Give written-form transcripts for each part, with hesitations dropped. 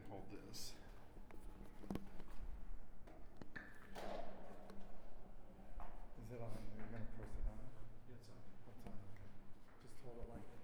hold this. Is it on? Are you going to press it on? Yeah, it's on. It's on, okay. Just hold it like that.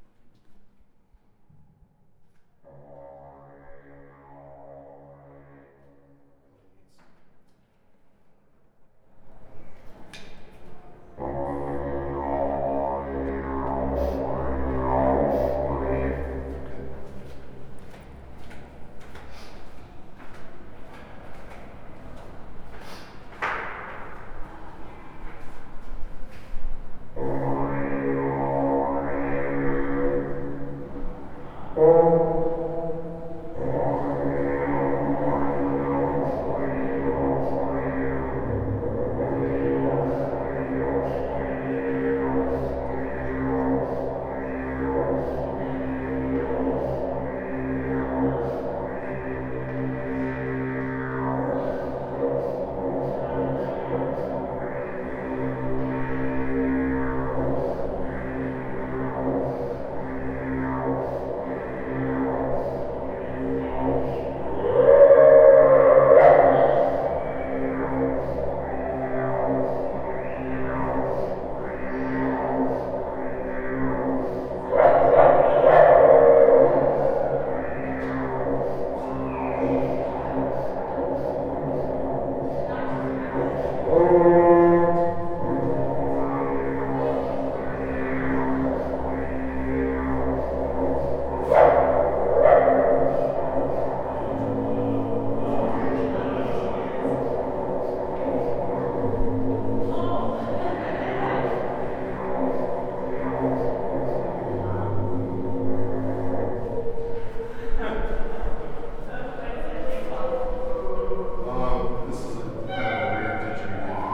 This is a kind of a weird didgeridoo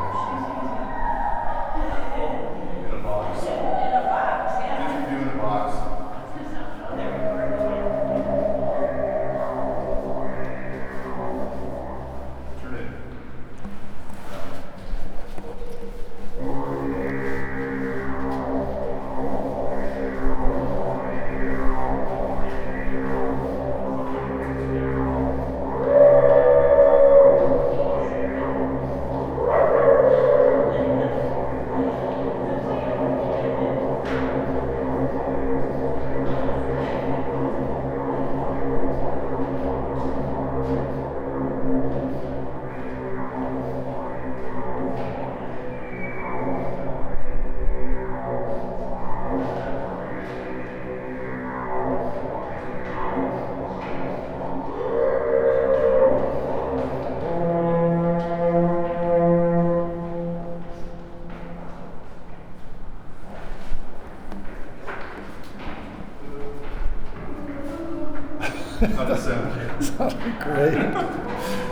connection. In a box. Didgeridoo in a box. Turn it. How'd it sound? Sounded great.